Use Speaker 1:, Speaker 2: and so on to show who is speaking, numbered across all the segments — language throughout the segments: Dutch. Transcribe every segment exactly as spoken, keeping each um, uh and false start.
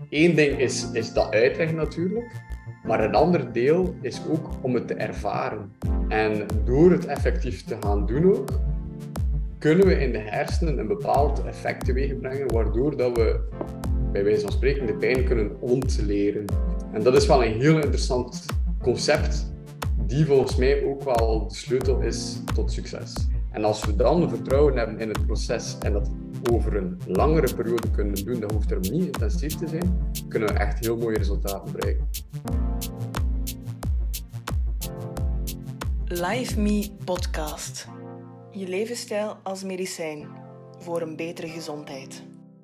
Speaker 1: Eén ding is, is dat uitleggen natuurlijk, maar een ander deel is ook om het te ervaren. En door het effectief te gaan doen ook, kunnen we in de hersenen een bepaald effect teweeg brengen, waardoor dat we, bij wijze van spreken, de pijn kunnen ontleren. En dat is wel een heel interessant concept, die volgens mij ook wel de sleutel is tot succes. En als we dan vertrouwen hebben in het proces en dat over een langere periode kunnen doen, dat hoeft er niet intensief te zijn, kunnen we echt heel mooie resultaten bereiken.
Speaker 2: Live Me Podcast. Je levensstijl als medicijn voor een betere gezondheid.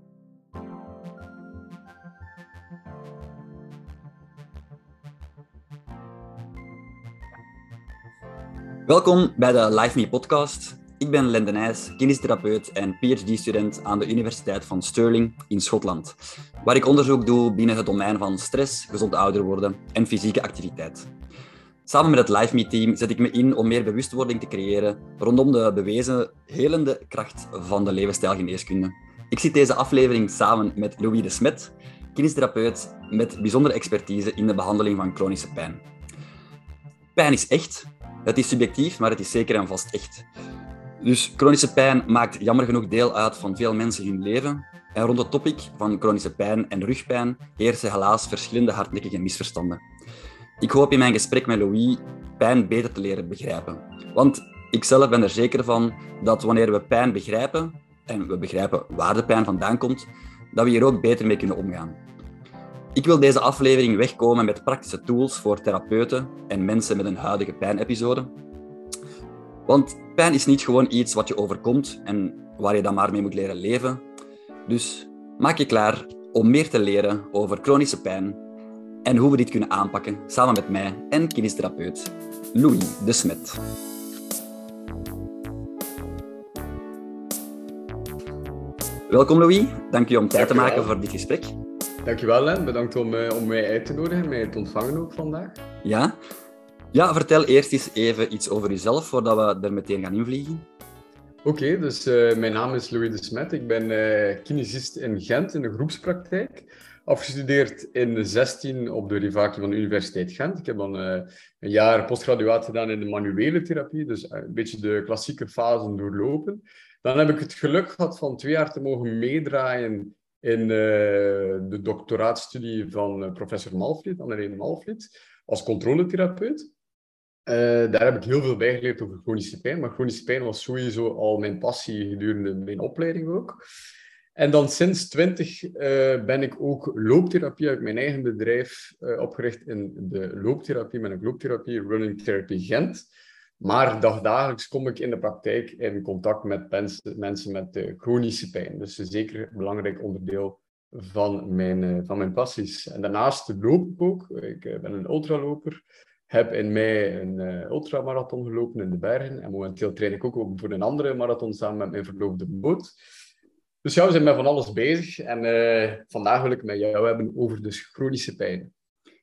Speaker 3: Welkom bij de Live Me Podcast. Ik ben Lende Nijs, kinestherapeut en P H D-student aan de Universiteit van Stirling in Schotland, waar ik onderzoek doe binnen het domein van stress, gezond ouder worden en fysieke activiteit. Samen met het Live Me-team zet ik me in om meer bewustwording te creëren rondom de bewezen helende kracht van de levensstijlgeneeskunde. Ik zit deze aflevering samen met Louis de Smet, kinestherapeut met bijzondere expertise in de behandeling van chronische pijn. Pijn is echt. Het is subjectief, maar het is zeker en vast echt. Dus chronische pijn maakt jammer genoeg deel uit van veel mensen hun leven. En rond het topic van chronische pijn en rugpijn heersen helaas verschillende hardnekkige misverstanden. Ik hoop in mijn gesprek met Louis pijn beter te leren begrijpen. Want ik zelf ben er zeker van dat wanneer we pijn begrijpen, en we begrijpen waar de pijn vandaan komt, dat we hier ook beter mee kunnen omgaan. Ik wil deze aflevering wegkomen met praktische tools voor therapeuten en mensen met een huidige pijnepisode. Want pijn is niet gewoon iets wat je overkomt en waar je dan maar mee moet leren leven. Dus maak je klaar om meer te leren over chronische pijn en hoe we dit kunnen aanpakken samen met mij en kinestherapeut Louis de Smet. Welkom Louis, dank je om tijd te maken voor dit gesprek.
Speaker 1: Dankjewel Len, bedankt om, uh, om mij uit te nodigen, mij te ontvangen ook vandaag.
Speaker 3: Ja? Ja, vertel eerst eens even iets over jezelf, voordat we er meteen gaan invliegen.
Speaker 1: Oké, okay, dus uh, mijn naam is Louis de Smet. Ik ben uh, kinesist in Gent, in de groepspraktijk. Afgestudeerd in zestien op de Rivaki van de Universiteit Gent. Ik heb dan uh, een jaar postgraduaat gedaan in de manuele therapie, dus een beetje de klassieke fasen doorlopen. Dan heb ik het geluk gehad van twee jaar te mogen meedraaien in uh, de doctoraatstudie van uh, professor Malvliet, Anne-Irene Malvliet, als controletherapeut. Uh, daar heb ik heel veel bijgeleerd over chronische pijn, maar chronische pijn was sowieso al mijn passie gedurende mijn opleiding ook. En dan sinds twintig uh, ben ik ook looptherapie uit mijn eigen bedrijf uh, opgericht in de looptherapie, met een looptherapie, Running Therapy Gent. Maar dagdagelijks kom ik in de praktijk in contact met mensen, mensen met uh, chronische pijn. Dus zeker een belangrijk onderdeel van mijn, uh, van mijn passies. En daarnaast loop ik ook. Ik uh, ben een ultraloper. Heb in mei een uh, ultramarathon gelopen in de bergen. En momenteel train ik ook voor een andere marathon samen met mijn verloofde Boot. Dus ja, we zijn met van alles bezig. En uh, vandaag wil ik het met jou hebben over dus chronische pijn.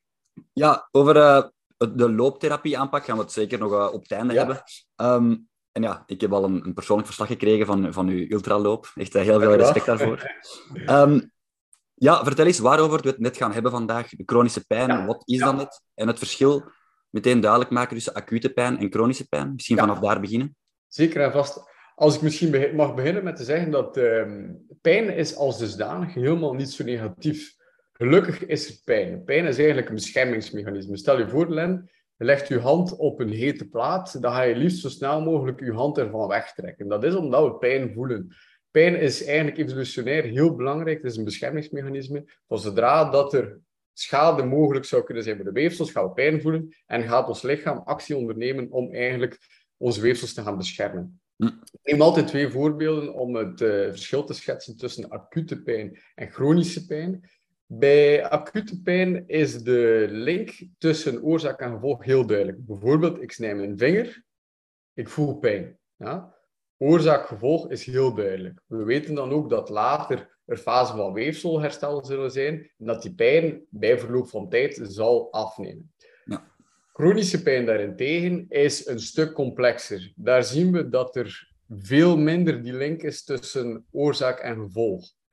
Speaker 3: Ja, over uh, de looptherapie aanpak gaan we het zeker nog uh, op het einde ja. hebben. Um, en ja, ik heb al een, een persoonlijk verslag gekregen van, van uw ultraloop. Echt uh, heel veel respect daarvoor. Um, ja, vertel eens waarover we het net gaan hebben vandaag. De chronische pijn, ja. Wat is ja. dat net? En het verschil meteen duidelijk maken tussen acute pijn en chronische pijn. Misschien ja. vanaf daar beginnen.
Speaker 1: Zeker en vast. Als ik misschien mag beginnen met te zeggen dat uh, pijn is als dusdanig helemaal niet zo negatief. Gelukkig is er pijn. Pijn is eigenlijk een beschermingsmechanisme. Stel je voor, Len, je legt je hand op een hete plaat, dan ga je liefst zo snel mogelijk je hand ervan wegtrekken. Dat is omdat we pijn voelen. Pijn is eigenlijk evolutionair heel belangrijk. Het is een beschermingsmechanisme. Van zodra dat er schade mogelijk zou kunnen zijn voor de weefsels, gaan we pijn voelen en gaat ons lichaam actie ondernemen om eigenlijk onze weefsels te gaan beschermen. Ik neem altijd twee voorbeelden om het uh, verschil te schetsen tussen acute pijn en chronische pijn. Bij acute pijn is de link tussen oorzaak en gevolg heel duidelijk. Bijvoorbeeld, ik snij mijn vinger, ik voel pijn. Ja? Oorzaak-gevolg is heel duidelijk. We weten dan ook dat later er fasen van weefselherstel zullen zijn en dat die pijn bij verloop van tijd zal afnemen. Ja. Chronische pijn daarentegen is een stuk complexer. Daar zien we dat er veel minder die link is tussen oorzaak en gevolg.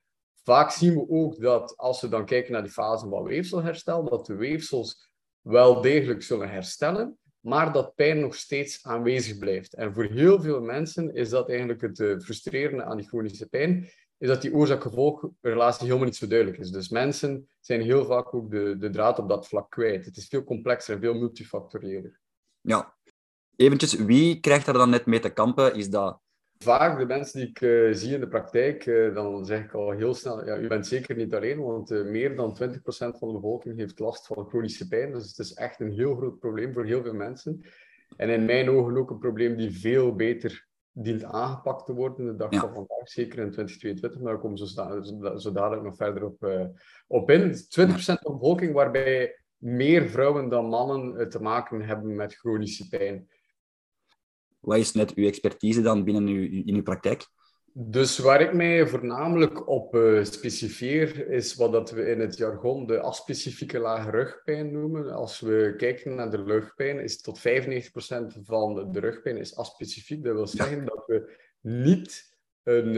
Speaker 1: vaak zien we ook dat als we dan kijken naar die fase van weefselherstel, dat de weefsels wel degelijk zullen herstellen, maar dat pijn nog steeds aanwezig blijft. En voor heel veel mensen is dat eigenlijk het uh, frustrerende aan die chronische pijn, is dat die oorzaak-gevolgrelatie helemaal niet zo duidelijk is. Dus mensen zijn heel vaak ook de, de draad op dat vlak kwijt. Het is veel complexer en veel multifactorieler.
Speaker 3: Ja. Eventjes, wie krijgt daar dan net mee te kampen? Is dat...
Speaker 1: Vaak de mensen die ik uh, zie in de praktijk, uh, dan zeg ik al heel snel, ja, u bent zeker niet alleen, want uh, meer dan twintig procent van de bevolking heeft last van chronische pijn. Dus het is echt een heel groot probleem voor heel veel mensen. En in mijn ogen ook een probleem die veel beter dient aangepakt te worden de dag
Speaker 3: Ja.
Speaker 1: van vandaag, zeker in twintig tweeëntwintig, maar daar komen we zo, zo, zo dadelijk nog verder op, uh, op in. twintig procent van de bevolking waarbij meer vrouwen dan mannen uh, te maken hebben met chronische pijn.
Speaker 3: Wat is net uw expertise dan binnen uw, in uw praktijk?
Speaker 1: Dus waar ik mij voornamelijk op uh, specifieer, is wat dat we in het jargon de aspecifieke lage rugpijn noemen. Als we kijken naar de rugpijn, is tot vijfennegentig procent van de rugpijn is aspecifiek. Dat wil zeggen dat we niet een, uh,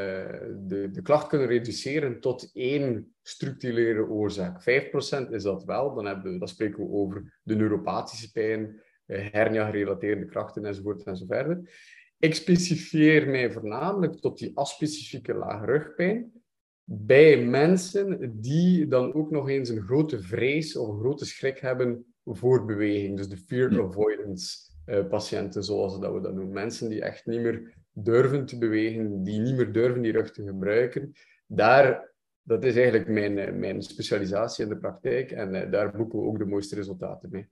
Speaker 1: de, de klacht kunnen reduceren tot één structurele oorzaak. vijf procent is dat wel, dan, hebben we, dan spreken we over de neuropathische pijn, hernia-gerelateerde krachten enzovoort enzoverder. Ik specifieer mij voornamelijk tot die aspecifieke lage rugpijn bij mensen die dan ook nog eens een grote vrees of een grote schrik hebben voor beweging. Dus de fear avoidance uh, patiënten, zoals dat we dat noemen. Mensen die echt niet meer durven te bewegen, die niet meer durven die rug te gebruiken. Daar, dat is eigenlijk mijn, mijn specialisatie in de praktijk en uh, daar boeken we ook de mooiste resultaten mee.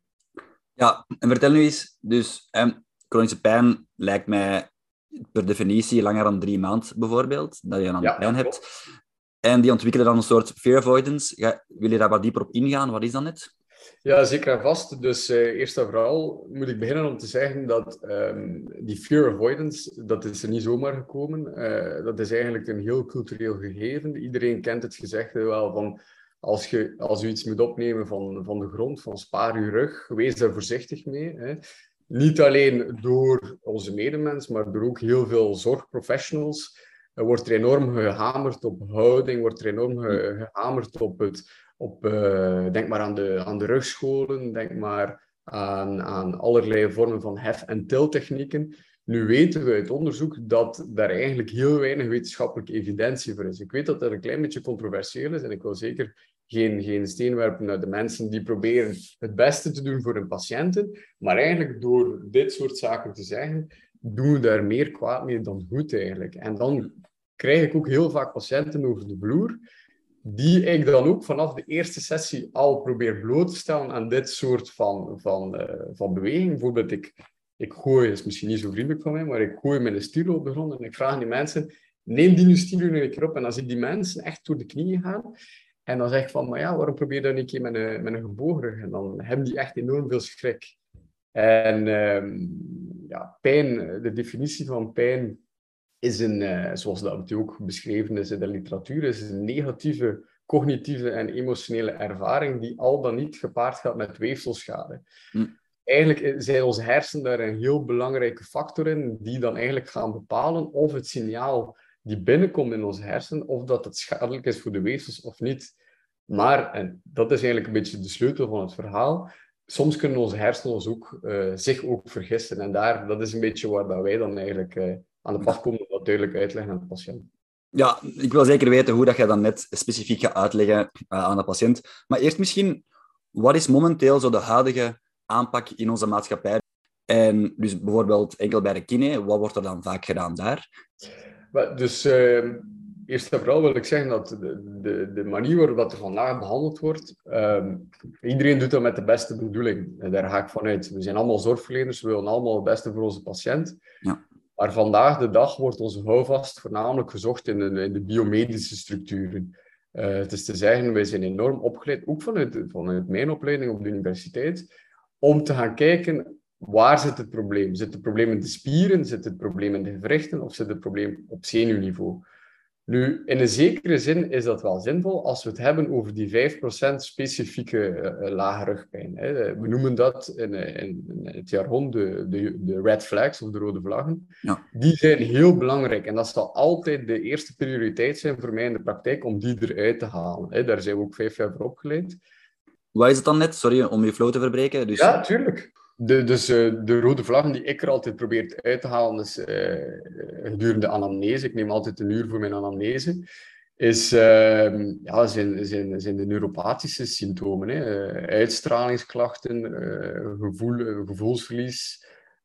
Speaker 3: Ja, en vertel nu eens, dus eh, chronische pijn lijkt mij per definitie langer dan drie maanden bijvoorbeeld, dat je dan
Speaker 1: ja,
Speaker 3: pijn hebt. En die ontwikkelen dan een soort fear avoidance. Ja, wil je daar wat dieper op ingaan? Wat is dat net?
Speaker 1: Ja, zeker en vast. Dus uh, eerst en vooral moet ik beginnen om te zeggen dat um, die fear avoidance, dat is er niet zomaar gekomen. Uh, dat is eigenlijk een heel cultureel gegeven. Iedereen kent het gezegde wel van als je als u iets moet opnemen van, van de grond, van spaar uw rug, wees daar voorzichtig mee. Hè. Niet alleen door onze medemens, maar door ook heel veel zorgprofessionals. Er wordt er enorm gehamerd op houding, wordt er enorm ge- gehamerd op het... Op, uh, denk maar aan de, aan de rugscholen, denk maar aan, aan allerlei vormen van hef- en tiltechnieken. Nu weten we uit onderzoek dat daar eigenlijk heel weinig wetenschappelijke evidentie voor is. Ik weet dat dat een klein beetje controversieel is en ik wil zeker geen, geen steen werpen naar de mensen die proberen het beste te doen voor hun patiënten. Maar eigenlijk door dit soort zaken te zeggen, doen we daar meer kwaad mee dan goed eigenlijk. En dan krijg ik ook heel vaak patiënten over de vloer die ik dan ook vanaf de eerste sessie al probeer bloot te stellen aan dit soort van, van, uh, van beweging. Bijvoorbeeld, ik, ik gooi, dat is misschien niet zo vriendelijk van mij, maar ik gooi mijn stilo op de grond en ik vraag aan die mensen, neem die nu stilo nu een keer op. En dan zie ik die mensen echt door de knieën gaan. En dan zeg ik van, maar ja, waarom probeer je dat niet een keer met een, met een gebogen rug? En dan hebben die echt enorm veel schrik. En uh, ja, pijn, de definitie van pijn is een, uh, zoals dat ook beschreven is in de literatuur, is een negatieve cognitieve en emotionele ervaring die al dan niet gepaard gaat met weefselschade. Hm. Eigenlijk zijn onze hersenen daar een heel belangrijke factor in, die dan eigenlijk gaan bepalen of het signaal die binnenkomt in onze hersenen, of dat het schadelijk is voor de weefsels of niet. Maar, en dat is eigenlijk een beetje de sleutel van het verhaal, soms kunnen onze hersenen ons ook, uh, zich ook vergissen. En daar, dat is een beetje waar dat wij dan eigenlijk uh, aan de pas komen om dat duidelijk uitleggen aan de patiënt.
Speaker 3: Ja, ik wil zeker weten hoe dat je dat net specifiek gaat uitleggen uh, aan de patiënt. Maar eerst misschien, wat is momenteel zo de huidige aanpak in onze maatschappij? En dus bijvoorbeeld enkel bij de kine, wat wordt er dan vaak gedaan daar?
Speaker 1: Dus uh, eerst en vooral wil ik zeggen dat de, de, de manier waarop er vandaag behandeld wordt, uh, iedereen doet dat met de beste bedoeling. En daar ga ik vanuit. We zijn allemaal zorgverleners, we willen allemaal het beste voor onze patiënt.
Speaker 3: Ja. Maar
Speaker 1: vandaag de dag wordt onze houvast voornamelijk gezocht in de, in de biomedische structuren. Uh, het is te zeggen, wij zijn enorm opgeleid, ook vanuit, vanuit mijn opleiding op de universiteit, om te gaan kijken, waar zit het probleem? Zit het probleem in de spieren? Zit het probleem in de gewrichten? Of zit het probleem op zenuwniveau? Nu, in een zekere zin is dat wel zinvol als we het hebben over die vijf procent specifieke uh, lage rugpijn. Hè. We noemen dat in, in, in het jargon de, de, de red flags of de rode vlaggen.
Speaker 3: Ja.
Speaker 1: Die zijn heel belangrijk en dat zal altijd de eerste prioriteit zijn voor mij in de praktijk om die eruit te halen. Hè. Daar zijn we ook vijf jaar voor opgeleid.
Speaker 3: Wat is het dan net? Sorry om je flow te verbreken. Dus...
Speaker 1: Ja, tuurlijk. De, dus uh, de rode vlaggen die ik er altijd probeer uit te halen, is uh, gedurende anamnese, ik neem altijd een uur voor mijn anamnese, is, uh, ja, zijn, zijn, zijn de neuropathische symptomen. Hè. Uh, uitstralingsklachten, uh, gevoel, uh, gevoelsverlies,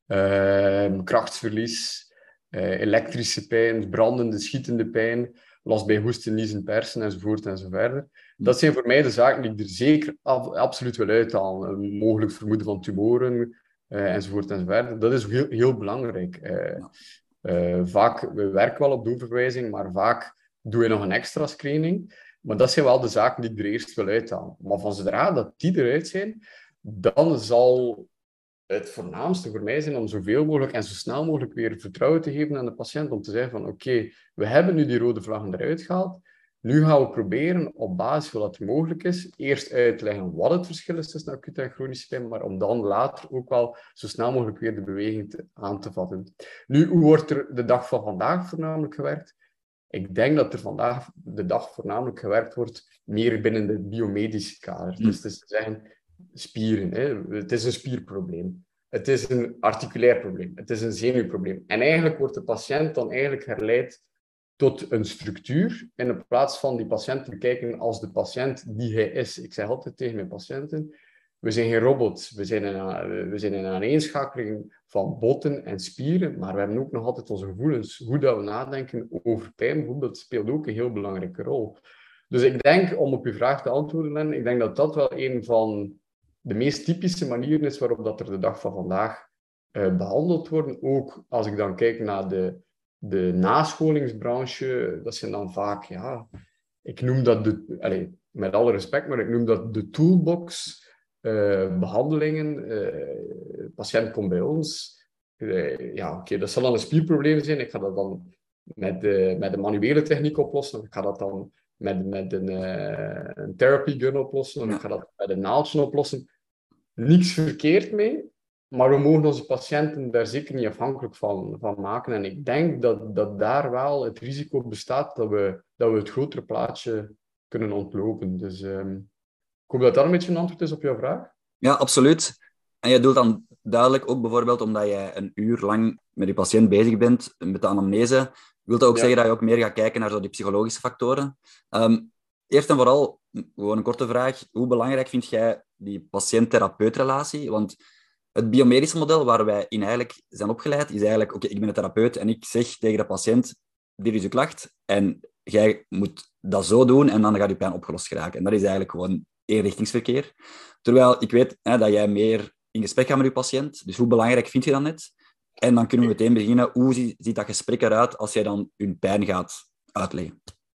Speaker 1: uh, krachtsverlies, uh, elektrische pijn, brandende, schietende pijn, last bij hoesten, niezen, persen enzovoort enzoverder. Dat zijn voor mij de zaken die ik er zeker ab- absoluut wil uithalen. Een mogelijk vermoeden van tumoren, uh, enzovoort enzovoort. Dat is heel, heel belangrijk. Uh, uh, vaak, we werken wel op doelverwijzing, maar vaak doe je nog een extra screening. Maar dat zijn wel de zaken die ik er eerst wil uithalen. Maar van zodra dat die eruit zijn, dan zal het voornaamste voor mij zijn om zoveel mogelijk en zo snel mogelijk weer vertrouwen te geven aan de patiënt. Om te zeggen van, oké, okay, we hebben nu die rode vlaggen eruit gehaald. Nu gaan we proberen, op basis van wat er mogelijk is, eerst uit te leggen wat het verschil is tussen acute en chronische pijn, maar om dan later ook wel zo snel mogelijk weer de beweging te, aan te vatten. Nu, hoe wordt er de dag van vandaag voornamelijk gewerkt? Ik denk dat er vandaag de dag voornamelijk gewerkt wordt meer binnen de biomedische kader. Mm. Dus het is te zeggen, spieren. Hè. Het is een spierprobleem. Het is een articulair probleem. Het is een zenuwprobleem. En eigenlijk wordt de patiënt dan eigenlijk herleid tot een structuur, in plaats van die patiënt te bekijken als de patiënt die hij is. Ik zeg altijd tegen mijn patiënten, we zijn geen robots. We zijn een, we zijn een aaneenschakeling van botten en spieren, maar we hebben ook nog altijd onze gevoelens. Hoe dat we nadenken over pijn, bijvoorbeeld, speelt ook een heel belangrijke rol. Dus ik denk, om op uw vraag te antwoorden, Len, ik denk dat dat wel een van de meest typische manieren is waarop dat er de dag van vandaag uh, behandeld wordt. Ook als ik dan kijk naar de De nascholingsbranche, dat zijn dan vaak, ja, ik noem dat de, allez, met alle respect, maar ik noem dat de toolbox uh, behandelingen. Uh, de patiënt komt bij ons. Uh, ja, oké, okay, dat zal dan een spierprobleem zijn. Ik ga dat dan met de, met de manuele techniek oplossen. Ik ga dat dan met, met een, uh, een therapy gun oplossen. Of ik ga dat met een naaldje oplossen. Niks verkeerd mee. Maar we mogen onze patiënten daar zeker niet afhankelijk van, van maken. En ik denk dat, dat daar wel het risico bestaat dat we, dat we het grotere plaatje kunnen ontlopen. Dus um, ik hoop dat dat een beetje een antwoord is op jouw vraag.
Speaker 3: Ja, absoluut. En je doet dan duidelijk ook bijvoorbeeld omdat jij een uur lang met je patiënt bezig bent, met de anamnese, wil dat ook ja. zeggen dat je ook meer gaat kijken naar zo die psychologische factoren. Um, eerst en vooral, gewoon een korte vraag. Hoe belangrijk vind jij die patiënt-therapeut-relatie? Want het biomedische model waar wij in eigenlijk zijn opgeleid, is eigenlijk, oké, okay, ik ben een therapeut en ik zeg tegen de patiënt, dit is uw klacht en jij moet dat zo doen en dan gaat je pijn opgelost geraken. En dat is eigenlijk gewoon eenrichtingsverkeer. Terwijl ik weet hè, dat jij meer in gesprek gaat met je patiënt, dus hoe belangrijk vind je dat net? En dan kunnen we meteen beginnen, hoe ziet dat gesprek eruit als jij dan je pijn gaat uitleggen?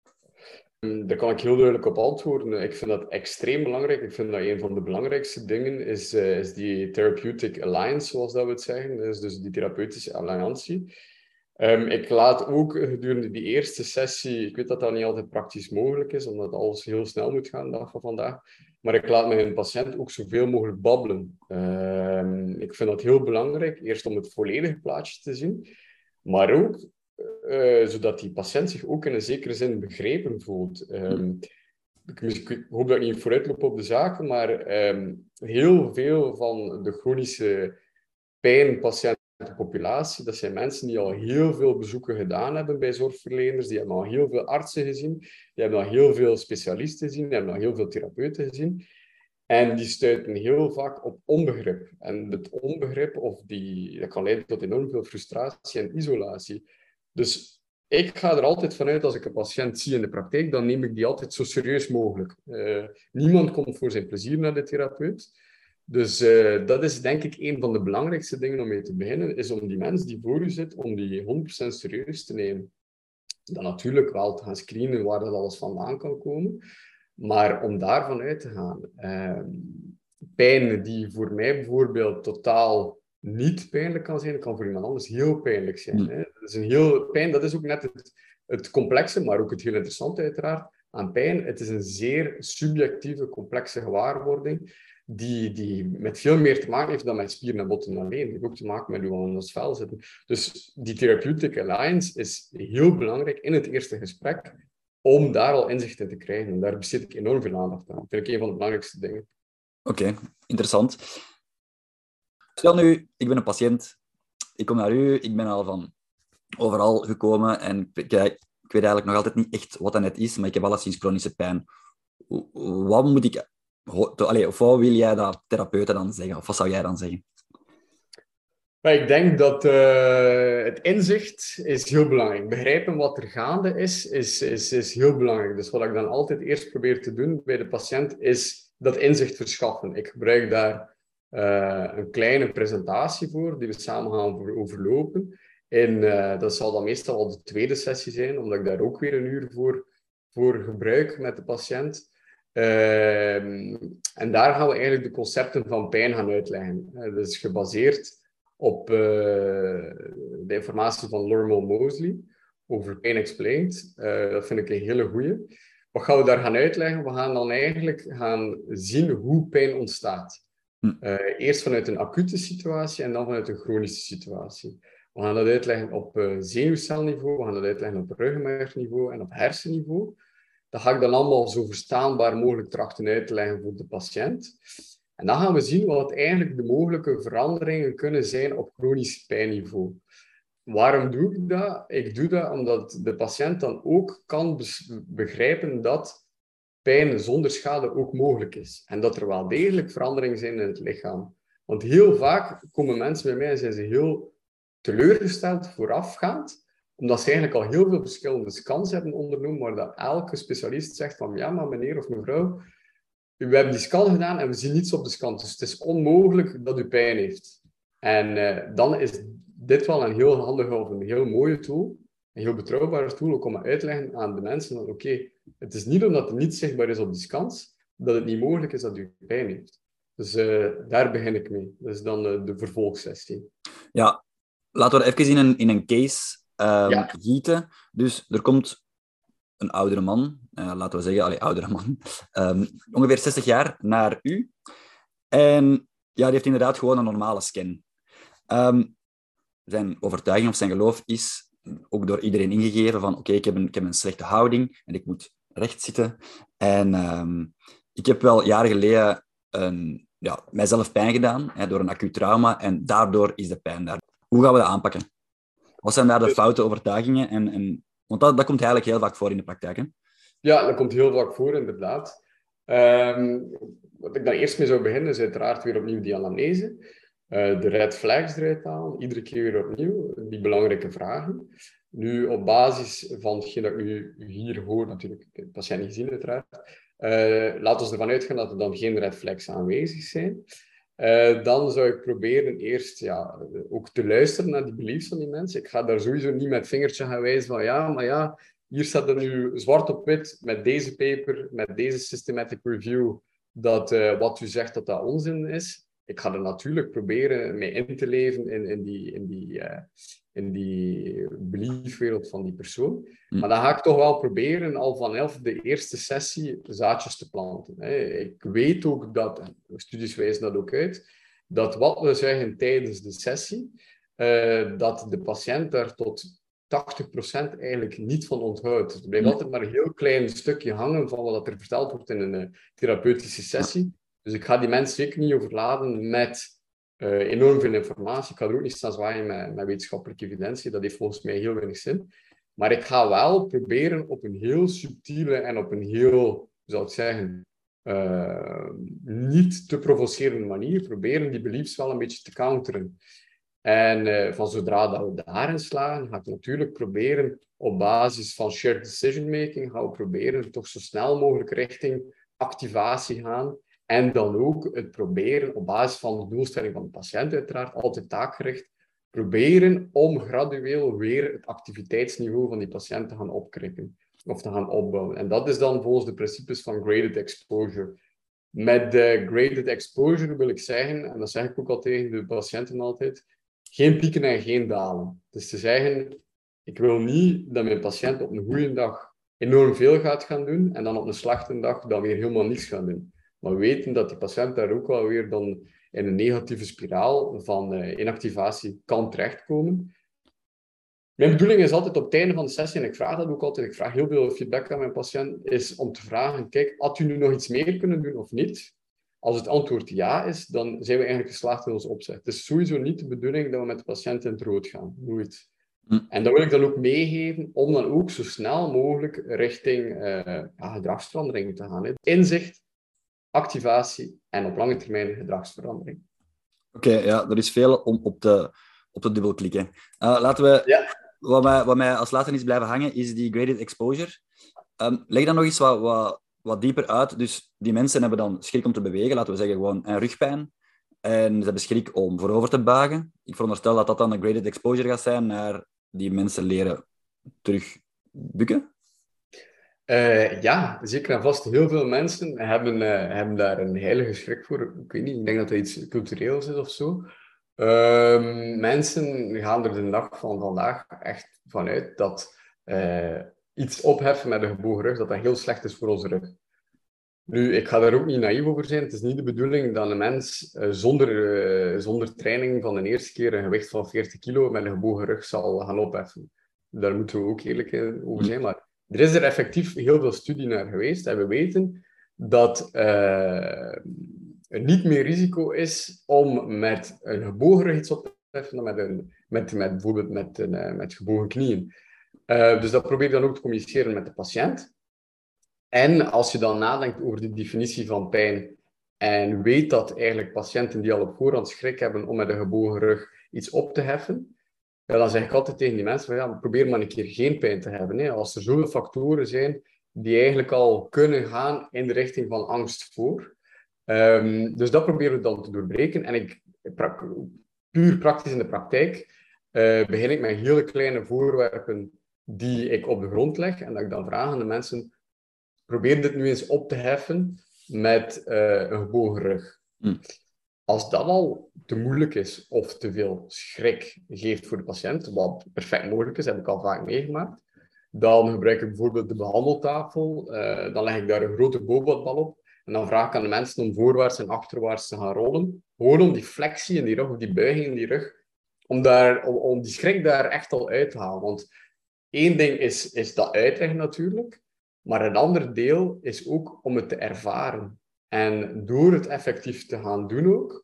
Speaker 1: Daar kan ik heel duidelijk op antwoorden. Ik vind dat extreem belangrijk. Ik vind dat een van de belangrijkste dingen is, uh, is die therapeutic alliance, zoals dat we het zeggen. Dus, dus die therapeutische alliantie. Um, ik laat ook gedurende die eerste sessie, ik weet dat dat niet altijd praktisch mogelijk is, omdat alles heel snel moet gaan de dag van vandaag, maar ik laat mijn patiënt ook zoveel mogelijk babbelen. Um, ik vind dat heel belangrijk, eerst om het volledige plaatje te zien, maar ook Uh, zodat die patiënt zich ook in een zekere zin begrepen voelt. Um, ik, ik hoop dat ik niet vooruitloop op de zaken, maar um, heel veel van de chronische pijnpatiëntenpopulatie, dat zijn mensen die al heel veel bezoeken gedaan hebben bij zorgverleners, die hebben al heel veel artsen gezien, die hebben al heel veel specialisten gezien, die hebben al heel veel therapeuten gezien. En die stuiten heel vaak op onbegrip. En het onbegrip, of die, dat kan leiden tot enorm veel frustratie en isolatie. Dus ik ga er altijd vanuit, als ik een patiënt zie in de praktijk, dan neem ik die altijd zo serieus mogelijk. Uh, niemand komt voor zijn plezier naar de therapeut. Dus uh, dat is denk ik een van de belangrijkste dingen om mee te beginnen, is om die mens die voor u zit, om die honderd procent serieus te nemen. Dan natuurlijk wel te gaan screenen waar dat alles vandaan kan komen, maar om daarvan uit te gaan. Uh, pijn die voor mij bijvoorbeeld totaal niet pijnlijk kan zijn, kan voor iemand anders heel pijnlijk zijn. Hè? Dat is een heel, pijn, dat is ook net het, het complexe, maar ook het heel interessante uiteraard, aan pijn. Het is een zeer subjectieve, complexe gewaarwording die, die met veel meer te maken heeft dan met spieren en botten alleen. Het heeft ook te maken met hoe we aan ons vel zitten. Dus die Therapeutic Alliance is heel belangrijk in het eerste gesprek om daar al inzicht in te krijgen. En daar besteed ik enorm veel aandacht aan. Dat vind ik een van de belangrijkste dingen.
Speaker 3: Oké, okay, interessant. Stel nu, ik ben een patiënt. Ik kom naar u, ik ben al van overal gekomen en ik, ik weet eigenlijk nog altijd niet echt wat dat net is, maar ik heb alleszins chronische pijn. Wat moet ik... Allee, of wat wil jij dat therapeuten dan zeggen? Of wat zou jij dan zeggen?
Speaker 1: Ik denk dat uh, het inzicht is heel belangrijk. Begrijpen wat er gaande is, is, is, is heel belangrijk. Dus wat ik dan altijd eerst probeer te doen bij de patiënt, is dat inzicht verschaffen. Ik gebruik daar uh, een kleine presentatie voor, die we samen gaan overlopen. En uh, dat zal dan meestal al de tweede sessie zijn, omdat ik daar ook weer een uur voor, voor gebruik met de patiënt. Uh, en daar gaan we eigenlijk de concepten van pijn gaan uitleggen. Uh, dat is gebaseerd op uh, de informatie van Lorimer Moseley over Pain Explained. Uh, dat vind ik een hele goeie. Wat gaan we daar gaan uitleggen? We gaan dan eigenlijk gaan zien hoe pijn ontstaat. Uh, eerst vanuit een acute situatie en dan vanuit een chronische situatie. We gaan dat uitleggen op uh, zenuwcelniveau, we gaan dat uitleggen op ruggenmergniveau en op hersenniveau. Dat ga ik dan allemaal zo verstaanbaar mogelijk trachten uit te leggen voor de patiënt. En dan gaan we zien wat eigenlijk de mogelijke veranderingen kunnen zijn op chronisch pijnniveau. Waarom doe ik dat? Ik doe dat omdat de patiënt dan ook kan begrijpen dat pijn zonder schade ook mogelijk is. En dat er wel degelijk veranderingen zijn in het lichaam. Want heel vaak komen mensen bij mij en zijn ze heel teleurgesteld voorafgaand, omdat ze eigenlijk al heel veel verschillende scans hebben ondernomen, maar dat elke specialist zegt van ja, maar meneer of mevrouw, we hebben die scan gedaan en we zien niets op de scan. Dus het is onmogelijk dat u pijn heeft. En uh, dan is dit wel een heel handige of een heel mooie tool, een heel betrouwbare tool, ook om uit te leggen aan de mensen dat oké, okay, het is niet omdat het niet zichtbaar is op die scans, dat het niet mogelijk is dat u pijn heeft. Dus uh, daar begin ik mee. Dat is dan uh, de vervolgsessie.
Speaker 3: Ja, laten we er even in een, in een case um, ja. gieten. Dus er komt een oudere man, uh, laten we zeggen, allee, oudere man, um, ongeveer zestig jaar naar u. En ja, die heeft inderdaad gewoon een normale scan. Um, zijn overtuiging of zijn geloof is ook door iedereen ingegeven van oké, okay, ik, heb een, ik heb een slechte houding en ik moet recht zitten. En um, ik heb wel jaren geleden een, ja, mijzelf pijn gedaan hè, door een acuut trauma en daardoor is de pijn daar. Hoe gaan we dat aanpakken? Wat zijn daar de foute overtuigingen? En, en, want dat, dat komt eigenlijk heel vaak voor in de praktijk. Hè?
Speaker 1: Ja, dat komt heel vaak voor, inderdaad. Um, wat ik dan eerst mee zou beginnen, is uiteraard weer opnieuw die anamnese. Uh, de red flags eruit halen, iedere keer weer opnieuw, die belangrijke vragen. Nu, op basis van hetgeen dat ik nu hier hoor, natuurlijk, ik heb de patiënt niet gezien uiteraard, uh, laten we ervan uitgaan dat er dan geen red flags aanwezig zijn. Uh, dan zou ik proberen eerst ja, ook te luisteren naar die beliefs van die mensen. Ik ga daar sowieso niet met vingertje gaan wijzen van ja, maar ja, hier staat er nu zwart op wit met deze paper, met deze systematic review, dat uh, wat u zegt dat dat onzin is. Ik ga er natuurlijk proberen mee in te leven in, in die, in die, uh, in die beliefwereld van die persoon. Mm. Maar dan ga ik toch wel proberen al vanaf de eerste sessie zaadjes te planten. Hè. Ik weet ook dat, en studies wijzen dat ook uit, dat wat we zeggen tijdens de sessie, uh, dat de patiënt daar tot tachtig procent eigenlijk niet van onthoudt. Er blijft altijd maar een heel klein stukje hangen van wat er verteld wordt in een uh, therapeutische sessie. Dus ik ga die mensen zeker niet overladen met uh, enorm veel informatie. Ik ga er ook niet staan zwaaien met, met wetenschappelijke evidentie. Dat heeft volgens mij heel weinig zin. Maar ik ga wel proberen op een heel subtiele en op een heel, hoe zou ik zeggen, uh, niet te provocerende manier proberen die beliefs wel een beetje te counteren. En uh, van zodra dat we daarin slagen, ga ik natuurlijk proberen op basis van shared decision making, gaan we proberen toch zo snel mogelijk richting activatie gaan. En dan ook het proberen, op basis van de doelstelling van de patiënt uiteraard, altijd taakgericht, proberen om gradueel weer het activiteitsniveau van die patiënt te gaan opkrikken of te gaan opbouwen. En dat is dan volgens de principes van graded exposure. Met de graded exposure wil ik zeggen, en dat zeg ik ook al tegen de patiënten altijd, geen pieken en geen dalen. Dus te zeggen, Ik wil niet dat mijn patiënt op een goede dag enorm veel gaat gaan doen en dan op een slechte dag dan weer helemaal niets gaan doen. Maar we weten dat die patiënt daar ook wel weer dan in een negatieve spiraal van uh, inactivatie kan terechtkomen. Mijn bedoeling is altijd op het einde van de sessie, en ik vraag dat ook altijd, ik vraag heel veel feedback aan mijn patiënt, is om te vragen, kijk, had u nu nog iets meer kunnen doen of niet? Als het antwoord ja is, dan zijn we eigenlijk geslaagd in onze opzet. Het is sowieso niet de bedoeling dat we met de patiënt in het rood gaan. Nooit. Hm. En dat wil ik dan ook meegeven, om dan ook zo snel mogelijk richting uh, ja, gedragsverandering te gaan. Hè. Inzicht, activatie en op lange termijn gedragsverandering.
Speaker 3: Oké, okay, ja, er is veel om op te, op te dubbelklikken. Uh, laten we... Ja. Wat mij, wat mij als laatste is blijven hangen, is die graded exposure. Um, leg dan nog eens wat, wat, wat dieper uit. Dus die mensen hebben dan schrik om te bewegen, laten we zeggen gewoon een rugpijn. En ze hebben schrik om voorover te buigen. Ik veronderstel dat dat dan een graded exposure gaat zijn naar die mensen leren terug bukken.
Speaker 1: Uh, ja, zeker en vast. Heel veel mensen hebben, uh, hebben daar een heilige schrik voor. Ik weet niet, ik denk dat dat iets cultureels is of zo. Uh, mensen gaan er de dag van vandaag echt vanuit dat uh, iets opheffen met een gebogen rug, dat dat heel slecht is voor onze rug. Nu, ik ga daar ook niet naïef over zijn. Het is niet de bedoeling dat een mens uh, zonder, uh, zonder training van de eerste keer een gewicht van veertig kilo met een gebogen rug zal gaan opheffen. Daar moeten we ook eerlijk over zijn. Maar er is er effectief heel veel studie naar geweest en we weten dat uh, er niet meer risico is om met een gebogen rug iets op te heffen dan met, een, met, met bijvoorbeeld met, een, uh, met gebogen knieën. Uh, dus dat probeer je dan ook te communiceren met de patiënt. En als je dan nadenkt over de definitie van pijn en weet dat eigenlijk patiënten die al op voorhand schrik hebben om met een gebogen rug iets op te heffen, ja, dan zeg ik altijd tegen die mensen, van, ja, probeer maar een keer geen pijn te hebben. Hè. Als er zoveel factoren zijn die eigenlijk al kunnen gaan in de richting van angst voor. Um, dus dat proberen we dan te doorbreken. En ik, pra- puur praktisch in de praktijk uh, begin ik met hele kleine voorwerpen die ik op de grond leg en dat ik dan vraag aan de mensen, probeer dit nu eens op te heffen met uh, een gebogen rug. Mm. Als dat al te moeilijk is of te veel schrik geeft voor de patiënt, wat perfect mogelijk is, heb ik al vaak meegemaakt, dan gebruik ik bijvoorbeeld de behandeltafel. Uh, dan leg ik daar een grote bovenbal op. En dan vraag ik aan de mensen om voorwaarts en achterwaarts te gaan rollen. Gewoon om die flexie in die rug, of die buiging in die rug, om, daar, om, om die schrik daar echt al uit te halen. Want één ding is, is dat uitleggen natuurlijk. Maar een ander deel is ook om het te ervaren. En door het effectief te gaan doen ook,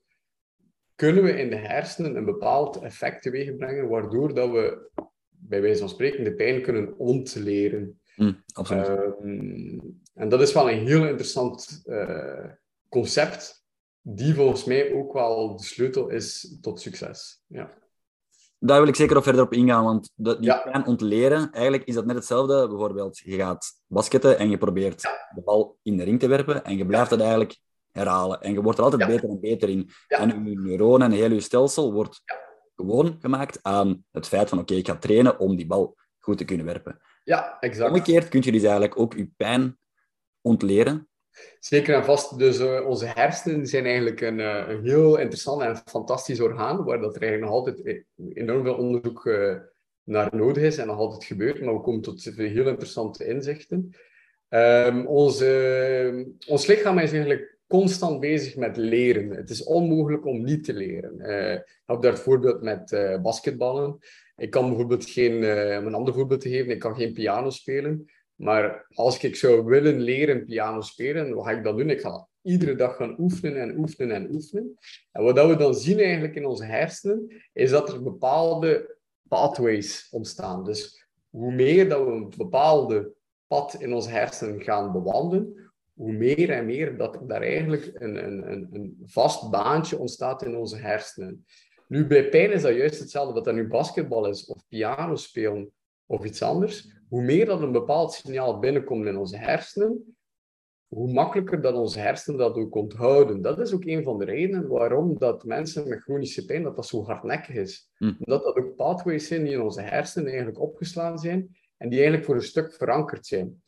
Speaker 1: kunnen we in de hersenen een bepaald effect teweeg brengen, waardoor dat we, bij wijze van spreken, de pijn kunnen ontleren.
Speaker 3: Mm, absoluut.
Speaker 1: Um, en dat is wel een heel interessant uh, concept, die volgens mij ook wel de sleutel is tot succes. Ja.
Speaker 3: Daar wil ik zeker op verder op ingaan, want die
Speaker 1: ja.
Speaker 3: pijn ontleren, eigenlijk is dat net hetzelfde. Bijvoorbeeld, je gaat basketten en je probeert ja. de bal in de ring te werpen en je blijft het eigenlijk herhalen. En je wordt er altijd ja. beter en beter in. Ja. En je neuronen en heel je stelsel wordt ja. gewoon gemaakt aan het feit van, oké, okay, ik ga trainen om die bal goed te kunnen werpen.
Speaker 1: Ja, exact.
Speaker 3: Omgekeerd kun je dus eigenlijk ook je pijn ontleren.
Speaker 1: Zeker en vast. Dus uh, onze hersenen zijn eigenlijk een, uh, een heel interessant en fantastisch orgaan, waar dat er eigenlijk nog altijd enorm veel onderzoek uh, naar nodig is en nog altijd gebeurt, maar we komen tot heel interessante inzichten. Um, onze, ons lichaam is eigenlijk constant bezig met leren. Het is onmogelijk om niet te leren. Uh, ik heb daar het voorbeeld met uh, basketballen. Ik kan bijvoorbeeld geen, uh, om een ander voorbeeld te geven, ik kan geen piano spelen. Maar als ik zou willen leren piano spelen, wat ga ik dan doen? Ik ga iedere dag gaan oefenen en oefenen en oefenen. En wat we dan zien eigenlijk in onze hersenen, is dat er bepaalde pathways ontstaan. Dus hoe meer dat we een bepaalde pad in onze hersenen gaan bewandelen, hoe meer en meer dat er daar eigenlijk een, een, een vast baantje ontstaat in onze hersenen. Nu, bij pijn is dat juist hetzelfde, dat dat nu basketbal is, of piano spelen, of iets anders. Hoe meer dat een bepaald signaal binnenkomt in onze hersenen, hoe makkelijker dat onze hersenen dat ook onthouden. Dat is ook een van de redenen waarom dat mensen met chronische pijn, dat dat zo hardnekkig is. Mm. Dat dat ook pathways zijn die in onze hersenen eigenlijk opgeslaan zijn en die eigenlijk voor een stuk verankerd zijn.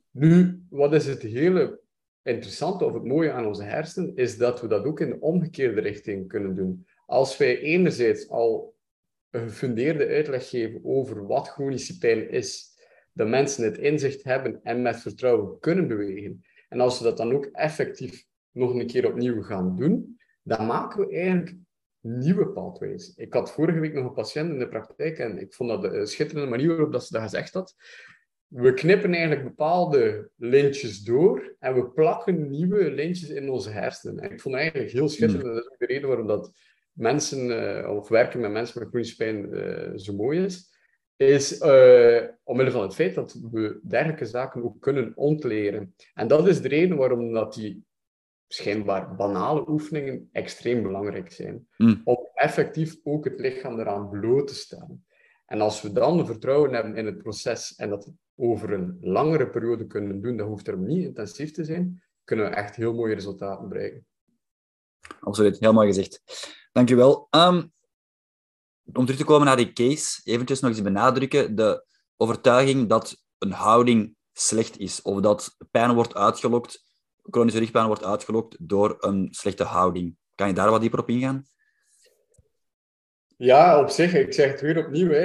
Speaker 1: Nu, wat is het hele interessante of het mooie aan onze hersenen, is dat we dat ook in de omgekeerde richting kunnen doen. Als wij enerzijds al een gefundeerde uitleg geven over wat chronische pijn is, dat mensen het inzicht hebben en met vertrouwen kunnen bewegen. En als we dat dan ook effectief nog een keer opnieuw gaan doen, dan maken we eigenlijk nieuwe pathways. Ik had vorige week nog een patiënt in de praktijk en ik vond dat een schitterende manier waarop dat ze dat gezegd had. We knippen eigenlijk bepaalde lintjes door en we plakken nieuwe lintjes in onze hersenen. En ik vond het eigenlijk heel schitterend. Mm. Dat is ook de reden waarom dat mensen, uh, of werken met mensen met chronische pijn uh, zo mooi is. Is uh, omwille van het feit dat we dergelijke zaken ook kunnen ontleren. En dat is de reden waarom dat die schijnbaar banale oefeningen extreem belangrijk zijn. Mm. Om effectief ook het lichaam eraan bloot te stellen. En als we dan vertrouwen hebben in het proces en dat over een langere periode kunnen doen, dat hoeft er niet intensief te zijn, kunnen we echt heel mooie resultaten bereiken.
Speaker 3: Absoluut, heel mooi gezegd. Dankjewel. Um, om terug te komen naar die case, eventjes nog eens benadrukken de overtuiging dat een houding slecht is, of dat pijn wordt uitgelokt, chronische rugpijn wordt uitgelokt door een slechte houding. Kan je daar wat dieper op ingaan?
Speaker 1: Ja, op zich. Ik zeg het weer opnieuw. Hè.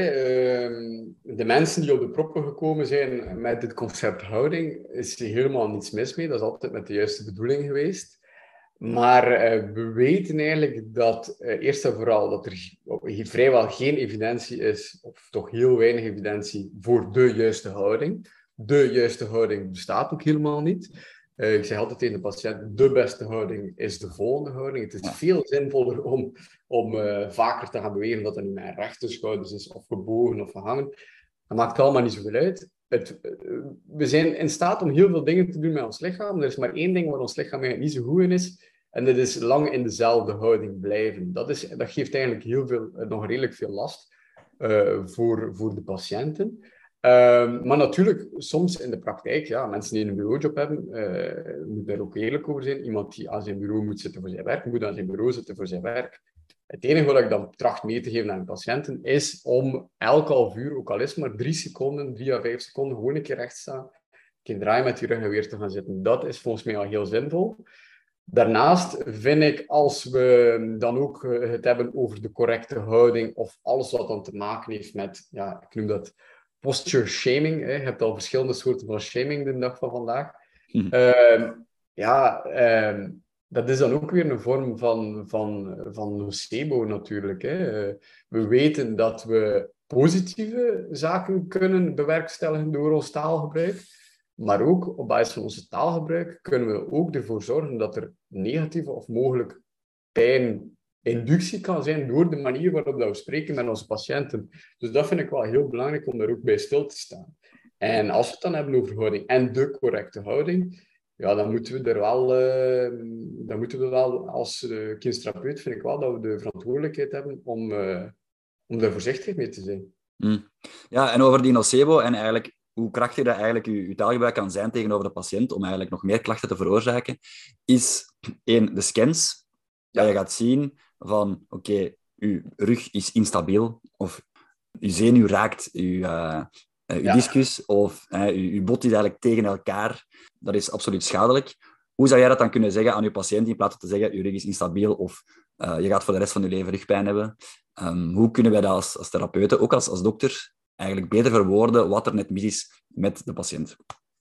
Speaker 1: De mensen die op de proppen gekomen zijn met dit concept houding, is er helemaal niets mis mee. Dat is altijd met de juiste bedoeling geweest. Maar uh, we weten eigenlijk dat, uh, eerst en vooral, dat er vrijwel geen evidentie is, of toch heel weinig evidentie, voor de juiste houding. De juiste houding bestaat ook helemaal niet. Uh, ik zeg altijd tegen de patiënt, de beste houding is de volgende houding. Het is ja. veel zinvoller om, om uh, vaker te gaan bewegen, dat dat niet met rechte schouders is, of gebogen of gehangen. Dat maakt allemaal niet zoveel uit. Het, uh, we zijn in staat om heel veel dingen te doen met ons lichaam. Er is maar één ding waar ons lichaam eigenlijk niet zo goed in is, en dat is lang in dezelfde houding blijven. Dat, is, dat geeft eigenlijk heel veel, nog redelijk veel last uh, voor, voor de patiënten. Uh, maar natuurlijk, soms in de praktijk, ja, mensen die een bureaujob hebben, uh, moet daar ook eerlijk over zijn. Iemand die aan zijn bureau moet zitten voor zijn werk, moet aan zijn bureau zitten voor zijn werk. Het enige wat ik dan tracht mee te geven aan de patiënten, is om elk half uur, ook al is maar drie seconden, drie à vijf seconden, gewoon een keer recht staan, een keer draaien met je rug en weer te gaan zitten. Dat is volgens mij al heel zinvol. Daarnaast vind ik, als we dan ook het hebben over de correcte houding, of alles wat dan te maken heeft met, ja, ik noem dat posture shaming. Hè. Je hebt al verschillende soorten van shaming de dag van vandaag. Mm. Uh, ja, uh, dat is dan ook weer een vorm van, van, van nocebo natuurlijk. Hè. Uh, we weten dat we positieve zaken kunnen bewerkstelligen door ons taalgebruik. Maar ook op basis van onze taalgebruik kunnen we ook ervoor zorgen dat er negatieve of mogelijk pijninductie kan zijn door de manier waarop we spreken met onze patiënten. Dus dat vind ik wel heel belangrijk om daar ook bij stil te staan. En als we het dan hebben over houding en de correcte houding, ja, dan moeten we er wel, uh, dan moeten we wel als uh, kindtherapeut, vind ik wel dat we de verantwoordelijkheid hebben om, uh, om daar voorzichtig mee te zijn.
Speaker 3: Mm. Ja, en over die nocebo en eigenlijk hoe krachtig dat eigenlijk je, je taalgebruik kan zijn tegenover de patiënt om eigenlijk nog meer klachten te veroorzaken, is één, de scans. Ja, je gaat zien van, oké, okay, je rug is instabiel, of je zenuw raakt je, uh, uh, je ja. discus, of uh, je, je bot is eigenlijk tegen elkaar. Dat is absoluut schadelijk. Hoe zou jij dat dan kunnen zeggen aan je patiënt, in plaats van te zeggen, je rug is instabiel, of uh, je gaat voor de rest van je leven rugpijn hebben? Um, hoe kunnen wij dat als, als therapeuten, ook als, als dokter, eigenlijk beter verwoorden wat er net mis is met de patiënt?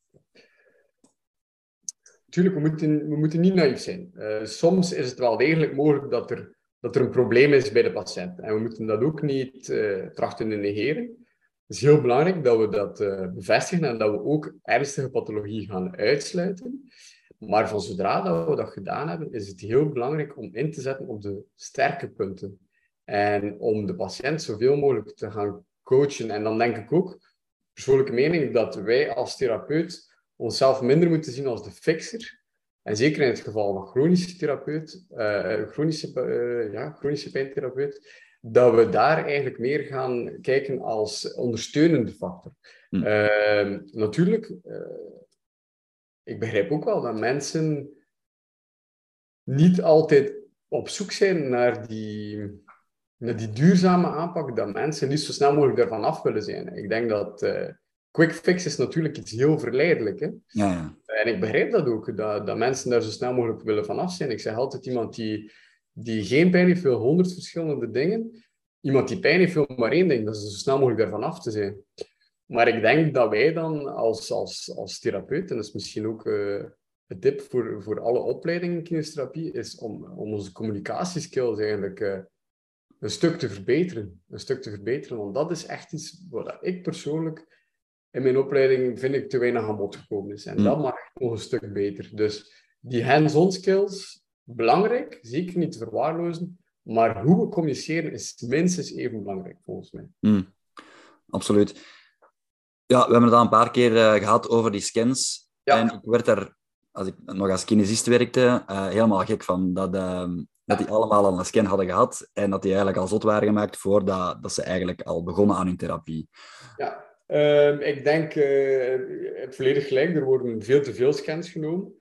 Speaker 1: Tuurlijk, we moeten, we moeten niet naïef zijn. Uh, soms is het wel degelijk mogelijk dat er, dat er een probleem is bij de patiënt. En we moeten dat ook niet uh, trachten te negeren. Het is heel belangrijk dat we dat uh, bevestigen en dat we ook ernstige pathologie gaan uitsluiten. Maar van zodra dat we dat gedaan hebben, is het heel belangrijk om in te zetten op de sterke punten. En om de patiënt zoveel mogelijk te gaan coachen. En dan denk ik ook, persoonlijke mening, dat wij als therapeut onszelf minder moeten zien als de fixer. En zeker in het geval van chronische therapeut, uh, chronische, uh, ja, chronische pijntherapeut, dat we daar eigenlijk meer gaan kijken als ondersteunende factor. Hm. Uh, natuurlijk, uh, ik begrijp ook wel dat mensen niet altijd op zoek zijn naar die... Met die duurzame aanpak, dat mensen niet zo snel mogelijk daarvan af willen zijn. Ik denk dat uh, quick fix is natuurlijk iets heel verleidelijk. Hè?
Speaker 3: Ja, ja.
Speaker 1: En ik begrijp dat ook, dat, dat mensen daar zo snel mogelijk willen van af zijn. Ik zeg altijd, iemand die, die geen pijn heeft, wil honderd verschillende dingen. iemand die pijn heeft wil maar één ding, dat is zo snel mogelijk ervan af te zijn. Maar ik denk dat wij dan als, als, als therapeut, en dat is misschien ook uh, een tip voor, voor alle opleidingen in kinesiotherapie, is om, om onze communicatieskills eigenlijk uh, een stuk te verbeteren. Een stuk te verbeteren, want dat is echt iets wat ik persoonlijk in mijn opleiding vind ik te weinig aan bod gekomen is. En mm. dat mag nog een stuk beter. Dus die hands-on skills, belangrijk, zeker niet te verwaarlozen, maar hoe we communiceren is minstens even belangrijk, volgens mij.
Speaker 3: Mm. Absoluut. Ja, we hebben het al een paar keer uh, gehad over die scans. Ja. En ik werd daar, als ik nog als kinesist werkte, uh, helemaal gek van. Dat, uh, dat die allemaal al een scan hadden gehad en dat die eigenlijk al zot waren gemaakt voordat dat ze eigenlijk al begonnen aan hun therapie.
Speaker 1: Ja, uh, ik denk uh, het volledig gelijk. Er worden veel te veel scans genomen.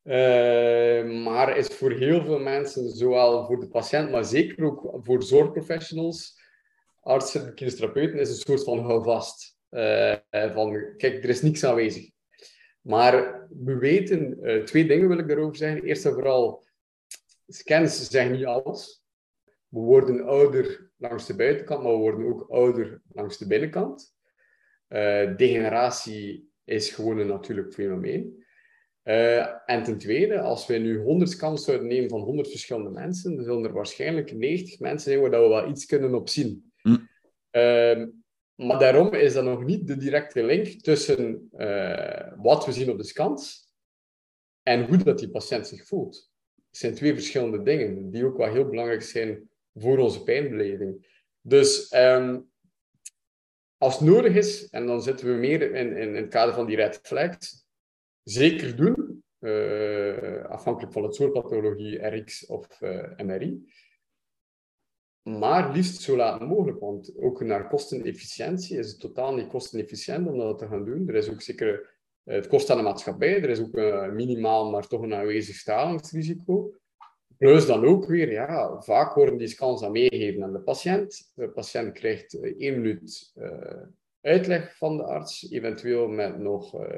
Speaker 1: Uh, maar is voor heel veel mensen, zowel voor de patiënt, maar zeker ook voor zorgprofessionals, artsen, kinesitherapeuten, is een soort van houvast. Uh, van, kijk, er is niks aanwezig. Maar we weten, uh, twee dingen wil ik daarover zeggen. Eerst en vooral, scans zeggen niet alles. We worden ouder langs de buitenkant, maar we worden ook ouder langs de binnenkant. Uh, degeneratie is gewoon een natuurlijk fenomeen. Uh, en ten tweede, als we nu honderd scans zouden nemen van honderd verschillende mensen, dan zullen er waarschijnlijk negentig mensen zijn waar we wel iets kunnen op zien. Mm. Uh, Maar daarom is dat nog niet de directe link tussen uh, wat we zien op de scans en hoe dat die patiënt zich voelt. Het zijn twee verschillende dingen die ook wel heel belangrijk zijn voor onze pijnbeleving. Dus um, als het nodig is, en dan zitten we meer in, in, in het kader van die red flags, zeker doen, uh, afhankelijk van het soort pathologie, R X of uh, M R I. Maar liefst zo laat mogelijk, want ook naar kostenefficiëntie is het totaal niet kostenefficiënt om dat te gaan doen. Er is ook zeker, het kost aan de maatschappij, er is ook een minimaal, maar toch een aanwezig stralingsrisico. Plus dan ook weer, ja, vaak worden die scans dan meegegeven aan de patiënt. De patiënt krijgt één minuut uh, uitleg van de arts, eventueel met nog uh,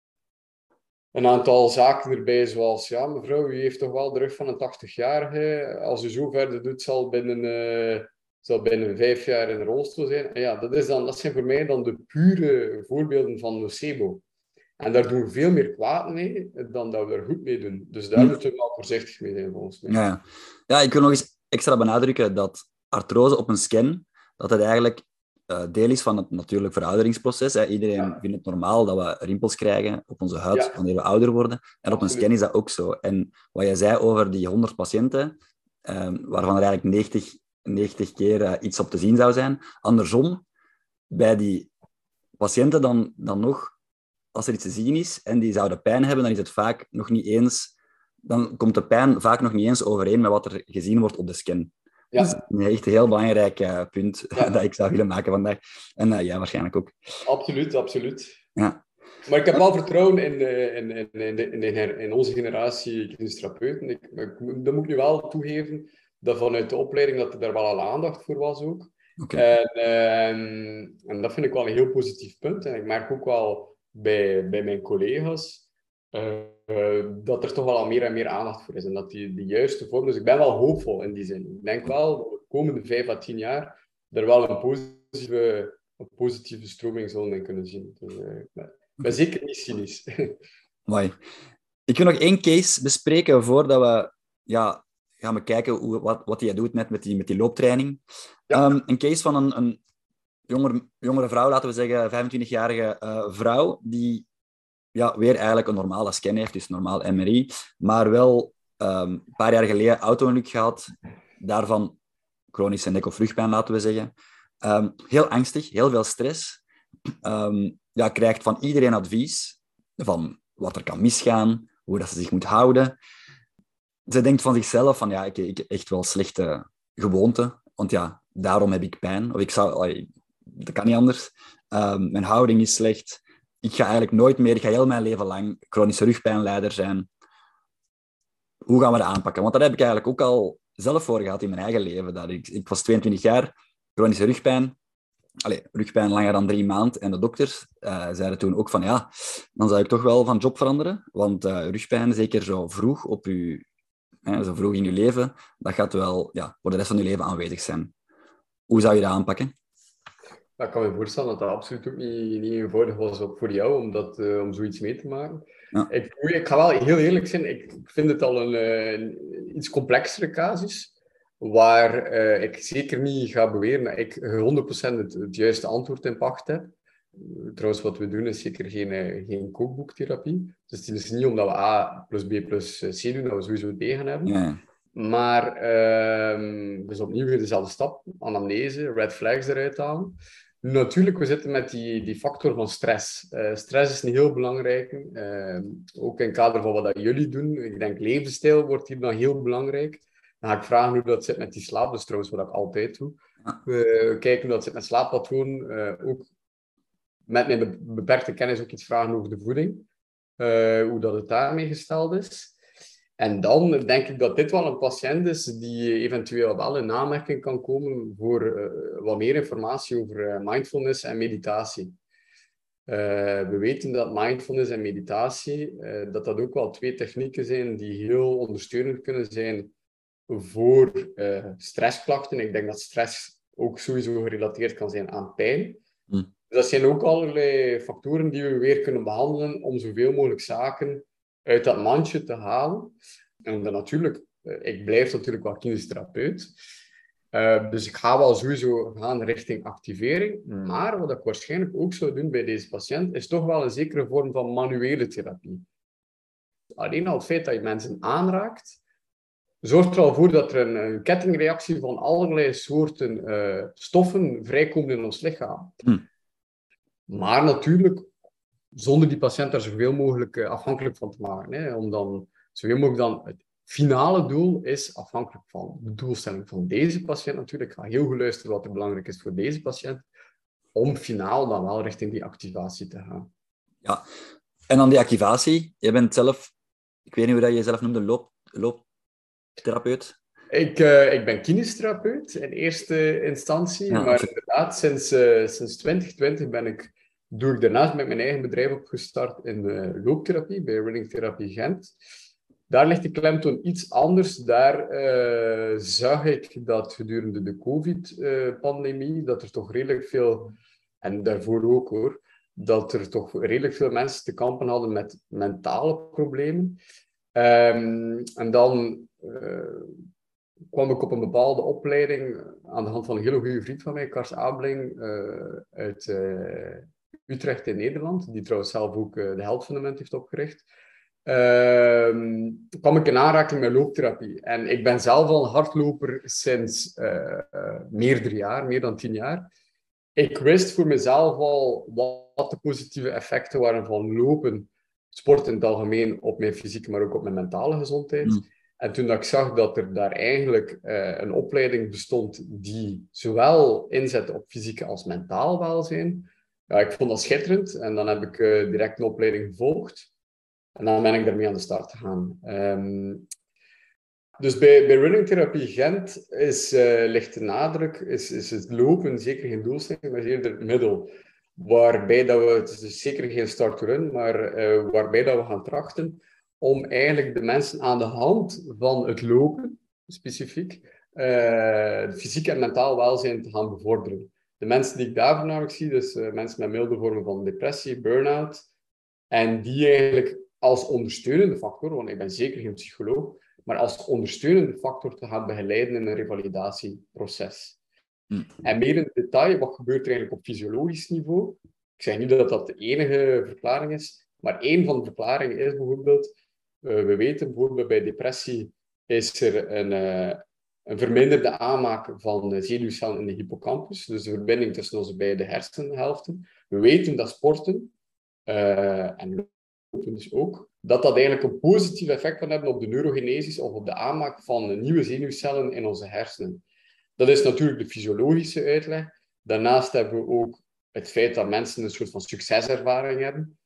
Speaker 1: een aantal zaken erbij, zoals, ja, mevrouw, u heeft toch wel de rug van een tachtigjarige. Als u zo verder doet, zal binnen, uh, zal binnen vijf jaar in een rolstoel zijn. En ja, dat, is dan, dat zijn voor mij dan de pure voorbeelden van nocebo. En daar doen we veel meer kwaad mee dan dat we er goed mee doen. Dus daar hm. moeten we wel voorzichtig mee zijn, volgens mij.
Speaker 3: Ja, ja, ik wil nog eens extra benadrukken dat artrose op een scan, dat het eigenlijk Uh, deel is van het natuurlijk verouderingsproces. Hè. Iedereen ja. vindt het normaal dat we rimpels krijgen op onze huid ja. wanneer we ouder worden. En Absoluut. Op een scan is dat ook zo. En wat jij zei over die honderd patiënten, uh, waarvan er eigenlijk negentig, negentig keer uh, iets op te zien zou zijn. Andersom, bij die patiënten dan, dan nog, als er iets te zien is en die zouden pijn hebben, dan is het vaak nog niet eens... Dan komt de pijn vaak nog niet eens overeen met wat er gezien wordt op de scan. Ja. Dat is een echt heel belangrijk uh, punt ja. dat ik zou willen maken vandaag. En uh, jij waarschijnlijk ook.
Speaker 1: Absoluut, absoluut.
Speaker 3: Ja.
Speaker 1: Maar ik heb wel vertrouwen in, de, in, in, in, de, in, de, in onze generatie kinesitherapeuten. Ik, ik, dat moet ik nu wel toegeven, dat vanuit de opleiding dat er daar wel al aandacht voor was ook. Okay. En, en, en dat vind ik wel een heel positief punt. En ik merk ook wel bij, bij mijn collega's Uh, uh, dat er toch wel al meer en meer aandacht voor is. En dat die de juiste vorm... Dus ik ben wel hoopvol in die zin. Ik denk wel dat we de komende vijf à tien jaar er wel een positieve, een positieve stroming zullen in kunnen zien. Dus uh, ik ben, ben zeker niet cynisch.
Speaker 3: Mooi. Ik wil nog één case bespreken voordat we ja, gaan bekijken hoe, wat, wat jij doet net met die, met die looptraining. Ja. Um, een case van een, een jonger, jongere vrouw, laten we zeggen vijfentwintigjarige uh, vrouw, die ja, weer eigenlijk een normale scan heeft, dus normaal M R I, maar wel um, een paar jaar geleden auto-ongeluk gehad, daarvan chronische nek- of rugpijn, laten we zeggen. Um, heel angstig, heel veel stress. Um, ja, krijgt van iedereen advies van wat er kan misgaan, hoe dat ze zich moet houden. Ze denkt van zichzelf van, ja, ik, ik heb echt wel slechte gewoonten, want ja, daarom heb ik pijn. Of ik zou, dat kan niet anders. Um, mijn houding is slecht. Ik ga eigenlijk nooit meer, ik ga heel mijn leven lang chronische rugpijnlijder zijn. Hoe gaan we dat aanpakken? Want dat heb ik eigenlijk ook al zelf voor gehad in mijn eigen leven. Dat ik, ik was tweeëntwintig jaar, chronische rugpijn. Allee, rugpijn langer dan drie maanden. En de dokters uh, zeiden toen ook van, ja, dan zou ik toch wel van job veranderen. Want uh, rugpijn, zeker zo vroeg, op uw, hè, zo vroeg in je leven, dat gaat wel ja, voor de rest van je leven aanwezig zijn. Hoe zou je dat aanpakken?
Speaker 1: Ik kan me voorstellen dat dat absoluut ook niet, niet eenvoudig was voor jou om, dat, uh, om zoiets mee te maken.
Speaker 3: Ja.
Speaker 1: Ik, ik ga wel heel eerlijk zijn, ik vind het al een, een iets complexere casus, waar uh, ik zeker niet ga beweren dat ik honderd procent het, het juiste antwoord in pacht heb. Trouwens, wat we doen is zeker geen, geen kookboektherapie. Dus het is niet omdat we A plus B plus C doen, dat we sowieso D gaan hebben.
Speaker 3: Ja.
Speaker 1: Maar, uh, dus opnieuw weer dezelfde stap, anamnese, red flags eruit halen. Natuurlijk, we zitten met die, die factor van stress. Uh, stress is een heel belangrijke, uh, ook in het kader van wat dat jullie doen. Ik denk levensstijl wordt hier dan heel belangrijk. Dan ga ik vragen hoe dat zit met die slaap, dus trouwens wat ik altijd doe. We kijken hoe dat zit met slaappatroon, uh, ook met mijn beperkte kennis ook iets vragen over de voeding, uh, hoe dat het daarmee gesteld is. En dan denk ik dat dit wel een patiënt is die eventueel wel in aanmerking kan komen voor uh, wat meer informatie over uh, mindfulness en meditatie. Uh, we weten dat mindfulness en meditatie, uh, dat dat ook wel twee technieken zijn die heel ondersteunend kunnen zijn voor uh, stressklachten. Ik denk dat stress ook sowieso gerelateerd kan zijn aan pijn. Mm. Dus dat zijn ook allerlei factoren die we weer kunnen behandelen om zoveel mogelijk zaken uit dat mandje te halen. En dan natuurlijk, ik blijf natuurlijk wel kinestherapeut. Uh, dus ik ga wel sowieso gaan richting activering. Maar wat ik waarschijnlijk ook zou doen bij deze patiënt, is toch wel een zekere vorm van manuele therapie. Alleen al het feit dat je mensen aanraakt, zorgt er al voor dat er een, een kettingreactie van allerlei soorten uh, stoffen vrijkomt in ons lichaam. Hm. Maar natuurlijk, zonder die patiënt daar zoveel mogelijk uh, afhankelijk van te maken. Hè, om dan zoveel mogelijk dan... Het finale doel is afhankelijk van de doelstelling van deze patiënt natuurlijk. Ik ga heel goed luisteren wat er belangrijk is voor deze patiënt, om finaal dan wel richting die activatie te gaan.
Speaker 3: Ja, en dan die activatie. Je bent zelf, ik weet niet hoe dat je jezelf noemde, loop, looptherapeut?
Speaker 1: Ik, uh, ik ben kinestherapeut in eerste instantie, ja, maar absoluut. Inderdaad, sinds, uh, sinds twintig twintig ben ik, doe ik daarnaast met mijn eigen bedrijf opgestart in uh, looptherapie, bij Running Therapie Gent. Daar ligt de klemtoon iets anders. Daar uh, zag ik dat gedurende de COVID-pandemie, uh, dat er toch redelijk veel, en daarvoor ook hoor, dat er toch redelijk veel mensen te kampen hadden met mentale problemen. Um, en dan uh, kwam ik op een bepaalde opleiding aan de hand van een hele goede vriend van mij, Kars Abeling, uh, uit uh, Utrecht in Nederland, die trouwens zelf ook uh, de Health Fundament heeft opgericht. Uh, kwam ik in aanraking met looptherapie. En ik ben zelf al een hardloper sinds uh, uh, meerdere jaar, meer dan tien jaar. Ik wist voor mezelf al wat de positieve effecten waren van lopen, sport in het algemeen, op mijn fysieke, maar ook op mijn mentale gezondheid. Mm. En toen dat ik zag dat er daar eigenlijk uh, een opleiding bestond die zowel inzet op fysieke als mentaal welzijn, ja, ik vond dat schitterend. En dan heb ik uh, direct een opleiding gevolgd. En dan ben ik daarmee aan de start gegaan. Um, dus bij, bij Running Therapie Gent is, uh, ligt de nadruk, is, is het lopen zeker geen doelstelling, maar eerder het middel. Waarbij dat we, het is dus zeker geen start-to-run, maar uh, waarbij dat we gaan trachten om eigenlijk de mensen aan de hand van het lopen, specifiek, uh, fysiek en mentaal welzijn te gaan bevorderen. De mensen die ik daar voornamelijk zie, dus uh, mensen met milde vormen van depressie, burn-out, en die eigenlijk als ondersteunende factor, want ik ben zeker geen psycholoog, maar als ondersteunende factor te gaan begeleiden in een revalidatieproces. Hm. En meer in detail, wat gebeurt er eigenlijk op fysiologisch niveau? Ik zeg niet dat dat de enige verklaring is, maar één van de verklaringen is bijvoorbeeld, uh, we weten bijvoorbeeld bij depressie is er een, uh, een verminderde aanmaak van de zenuwcellen in de hippocampus, dus de verbinding tussen onze beide hersenhelften. We weten dat sporten uh, en dus ook, dat dat eigenlijk een positief effect kan hebben op de neurogenesis of op de aanmaak van nieuwe zenuwcellen in onze hersenen. Dat is natuurlijk de fysiologische uitleg. Daarnaast hebben we ook het feit dat mensen een soort van succeservaring hebben,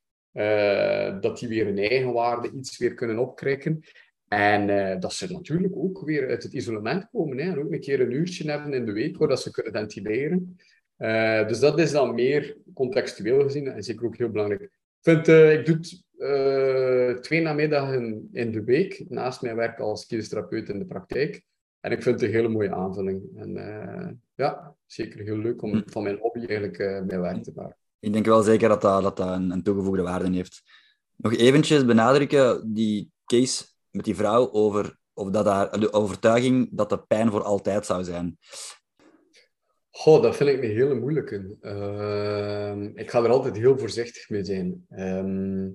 Speaker 1: uh, dat die weer hun eigen waarde iets weer kunnen opkrikken. En uh, dat ze natuurlijk ook weer uit het isolement komen, hè, en ook een keer een uurtje hebben in de week waar dat ze kunnen ventileren. Uh, dus dat is dan meer contextueel gezien en zeker ook heel belangrijk. Ik, vind, uh, ik doe het uh, twee namiddagen in de week, naast mijn werk als kinestherapeut in de praktijk, En ik vind het een hele mooie aanvulling. En uh, ja, zeker heel leuk om van mijn hobby eigenlijk uh, mijn werk te maken.
Speaker 3: Ik denk wel zeker dat dat, dat, dat een, een toegevoegde waarde heeft. Nog eventjes benadrukken, die case met die vrouw over of dat daar, de overtuiging dat de pijn voor altijd zou zijn.
Speaker 1: Goh, dat vind ik een hele moeilijke. Uh, ik ga er altijd heel voorzichtig mee zijn. Um,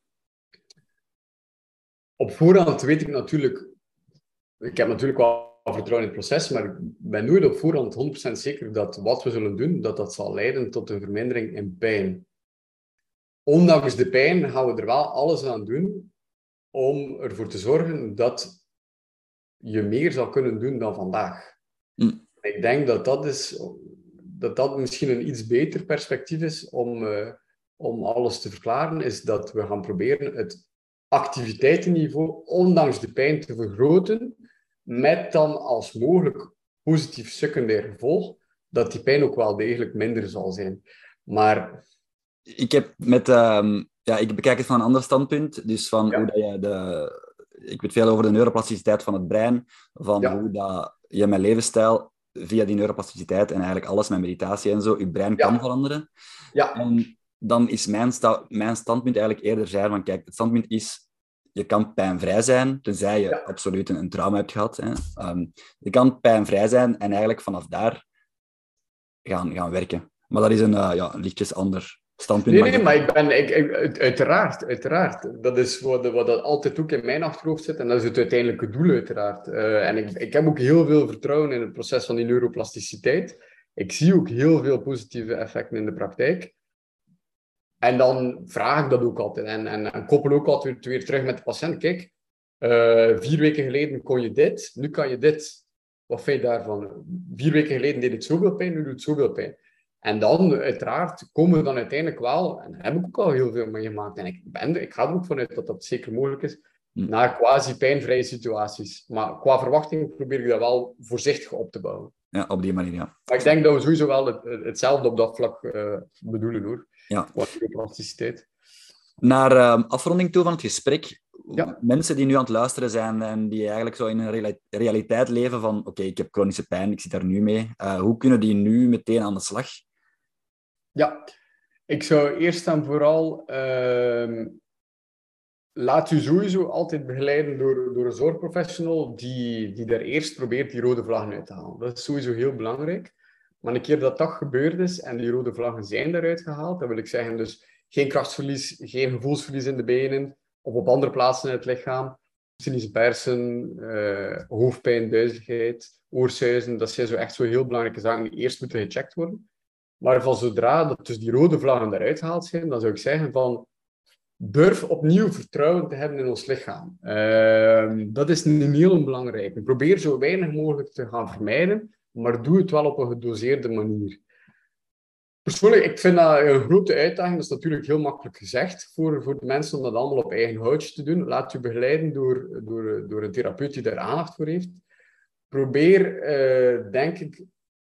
Speaker 1: op voorhand weet ik natuurlijk... Ik heb natuurlijk wel vertrouwen in het proces, maar ik ben nooit op voorhand honderd procent zeker dat wat we zullen doen, dat dat zal leiden tot een vermindering in pijn. Ondanks de pijn gaan we er wel alles aan doen om ervoor te zorgen dat je meer zal kunnen doen dan vandaag. Mm. Ik denk dat dat, is, dat dat misschien een iets beter perspectief is om, uh, om alles te verklaren, is dat we gaan proberen het activiteitenniveau, ondanks de pijn, te vergroten, met dan als mogelijk positief secundair gevolg, dat die pijn ook wel degelijk minder zal zijn. Maar...
Speaker 3: Ik heb met... Um, ja, ik bekijk het van een ander standpunt, dus van ja. hoe dat je de... Ik weet veel over de neuroplasticiteit van het brein, van ja. hoe dat je met levensstijl via die neuroplasticiteit en eigenlijk alles met meditatie en zo, je brein ja. kan veranderen.
Speaker 1: Ja.
Speaker 3: En dan is mijn, sta- mijn standpunt eigenlijk eerder zijn van, kijk, het standpunt is, je kan pijnvrij zijn, tenzij je ja. absoluut een, een trauma hebt gehad. Hè. Um, je kan pijnvrij zijn en eigenlijk vanaf daar gaan, gaan werken. Maar dat is een uh, ja, lichtjes ander standpunt.
Speaker 1: Nee, nee, maar ik ben... Ik, ik, uiteraard, uiteraard. Dat is wat, wat dat altijd ook in mijn achterhoofd zit. En dat is het uiteindelijke doel, uiteraard. Uh, en ik, ik heb ook heel veel vertrouwen in het proces van die neuroplasticiteit. Ik zie ook heel veel positieve effecten in de praktijk. En dan vraag ik dat ook altijd. En, en, en koppel ook altijd weer terug met de patiënt. Kijk, uh, vier weken geleden kon je dit, nu kan je dit. Wat vind je daarvan? Vier weken geleden deed het zoveel pijn, nu doet het zoveel pijn. En dan, uiteraard, komen we dan uiteindelijk wel, en daar heb ik ook al heel veel mee gemaakt, en ik, ben, ik ga er ook vanuit dat dat zeker mogelijk is, naar quasi-pijnvrije situaties. Maar qua verwachting probeer ik dat wel voorzichtig op te bouwen.
Speaker 3: Ja, op die manier, ja.
Speaker 1: Maar ik denk dat we sowieso wel het, hetzelfde op dat vlak uh, bedoelen, hoor.
Speaker 3: Ja.
Speaker 1: Wat neuroplasticiteit.
Speaker 3: Naar uh, afronding toe van het gesprek.
Speaker 1: Ja.
Speaker 3: Mensen die nu aan het luisteren zijn en die eigenlijk zo in een realiteit leven van oké, okay, ik heb chronische pijn, ik zit daar nu mee. Uh, hoe kunnen die nu meteen aan de slag?
Speaker 1: Ja, ik zou eerst en vooral... Uh, laat u sowieso altijd begeleiden door, door een zorgprofessional die, die daar eerst probeert die rode vlaggen uit te halen. Dat is sowieso heel belangrijk. Maar een keer dat dat gebeurd is en die rode vlaggen zijn eruit gehaald, dan wil ik zeggen dus geen krachtsverlies, geen gevoelsverlies in de benen of op andere plaatsen in het lichaam. Cynische persen, uh, hoofdpijn, duizeligheid, oorsuizen, dat zijn zo echt zo heel belangrijke zaken die eerst moeten gecheckt worden. Maar van zodra dat dus die rode vlaggen eruit gehaald zijn, dan zou ik zeggen van durf opnieuw vertrouwen te hebben in ons lichaam. Uh, dat is een heel belangrijk. Probeer zo weinig mogelijk te gaan vermijden, maar doe het wel op een gedoseerde manier. Persoonlijk, ik vind dat een grote uitdaging. Dat is natuurlijk heel makkelijk gezegd voor, voor de mensen om dat allemaal op eigen houtje te doen. Laat je begeleiden door, door, door een therapeut die daar aandacht voor heeft. Probeer, uh, denk ik,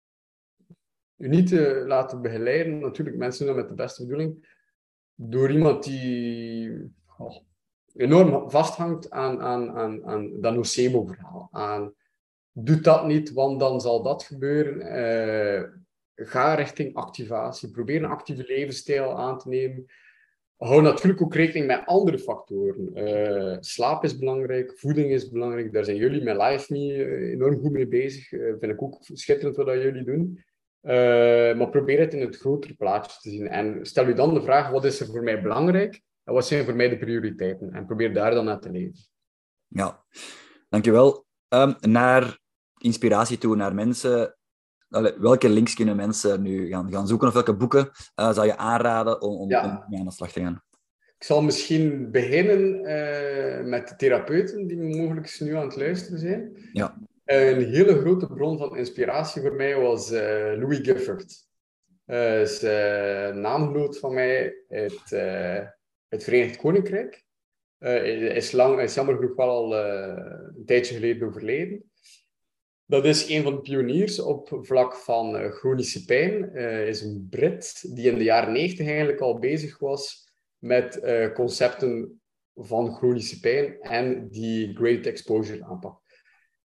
Speaker 1: je niet te laten begeleiden. Natuurlijk, mensen doen dat met de beste bedoeling. Door iemand die oh, enorm vasthangt aan, aan, aan, aan dat nocebo-verhaal. Aan, doe dat niet, want dan zal dat gebeuren. Uh, ga richting activatie. Probeer een actieve levensstijl aan te nemen. Hou natuurlijk ook rekening met andere factoren. Uh, slaap is belangrijk, voeding is belangrijk. Daar zijn jullie met LifeMe enorm goed mee bezig. Uh, vind ik ook schitterend wat jullie doen. Uh, maar probeer het in het grotere plaatje te zien. En stel u dan de vraag, wat is er voor mij belangrijk? En wat zijn voor mij de prioriteiten? En probeer daar dan naar te leven.
Speaker 3: Ja, dankjewel. Um, naar inspiratie toe, naar mensen. Allee, welke links kunnen mensen nu gaan, gaan zoeken? Of welke boeken uh, zou je aanraden om, om,
Speaker 1: ja.
Speaker 3: om mee aan de slag te gaan?
Speaker 1: Ik zal misschien beginnen uh, met de therapeuten die mogelijk nu aan het luisteren zijn.
Speaker 3: Ja.
Speaker 1: Een hele grote bron van inspiratie voor mij was uh, Louis Gifford. Hij uh, is uh, naamgenoot van mij uit uh, het Verenigd Koninkrijk. Uh, hij, is lang, hij is jammer genoeg wel al uh, een tijdje geleden overleden. Dat is een van de pioniers op vlak van uh, chronische pijn. Uh, hij is een Brit die in de jaren negentig eigenlijk al bezig was met uh, concepten van chronische pijn en die graded exposure aanpak.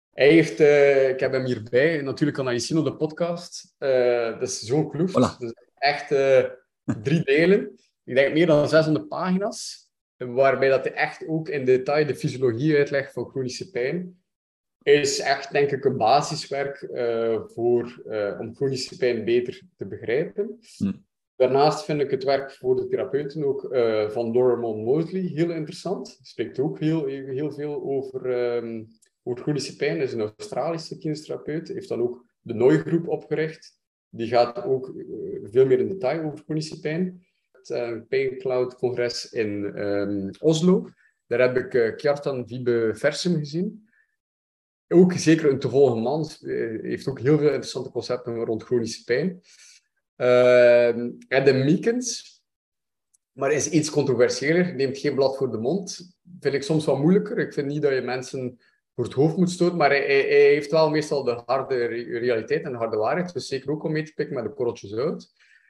Speaker 1: Hij heeft, uh, ik heb hem hierbij, natuurlijk kan je zien op de podcast. Uh, dat is zo'n kloeft.
Speaker 3: Voilà.
Speaker 1: Dus echt uh, drie delen. Ik denk meer dan zeshonderd pagina's. Waarbij dat hij echt ook in detail de fysiologie uitlegt van chronische pijn. Is echt, denk ik, een basiswerk uh, voor, uh, om chronische pijn beter te begrijpen. Hm. Daarnaast vind ik het werk voor de therapeuten ook uh, van Lorimer Moseley heel interessant. Hij spreekt ook heel, heel veel over, um, over chronische pijn. Hij is een Australische kinestherapeut. Hij heeft dan ook de N O I-groep opgericht. Die gaat ook uh, veel meer in detail over chronische pijn. Het uh, Pain Cloud-congres in um, Oslo. Daar heb ik uh, Kjartan Wiebe-Versum gezien. Ook zeker een te volgen man. Hij heeft ook heel veel interessante concepten rond chronische pijn. Uh, Adam Meekins, maar is iets controversiëler, neemt geen blad voor de mond. Vind ik soms wat moeilijker. Ik vind niet dat je mensen voor het hoofd moet stoten, maar hij, hij, hij heeft wel meestal de harde realiteit en de harde waarheid, dus zeker ook om mee te pikken met de korreltjes uit.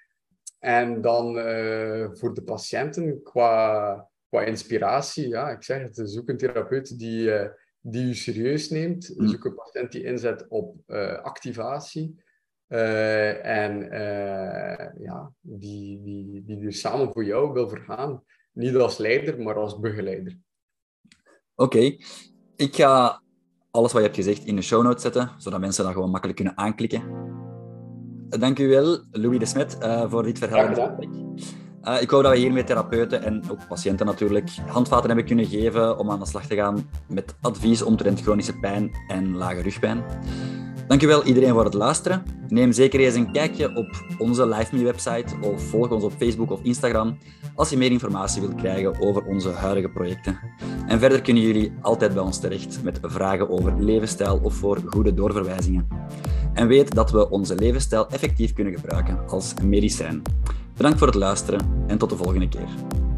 Speaker 1: En dan uh, voor de patiënten, qua, qua inspiratie, ja, ik zeg het, zoek een therapeut die, uh, die u serieus neemt, zoek een patiënt die inzet op uh, activatie. Uh, en uh, ja, die, die, die er samen voor jou wil vergaan. Niet als leider, maar als begeleider.
Speaker 3: Oké, okay. Ik ga alles wat je hebt gezegd in de show notes zetten, zodat mensen dat gewoon makkelijk kunnen aanklikken. Dank u wel, Louis de Smet, uh, voor dit verhelderend gesprek. Uh, ik hoop dat we hiermee therapeuten en ook patiënten natuurlijk handvaten hebben kunnen geven om aan de slag te gaan met advies omtrent chronische pijn en lage rugpijn. Dankjewel iedereen voor het luisteren. Neem zeker eens een kijkje op onze LiveMe-website of volg ons op Facebook of Instagram als je meer informatie wilt krijgen over onze huidige projecten. En verder kunnen jullie altijd bij ons terecht met vragen over levensstijl of voor goede doorverwijzingen. En weet dat we onze levensstijl effectief kunnen gebruiken als medicijn. Bedankt voor het luisteren en tot de volgende keer.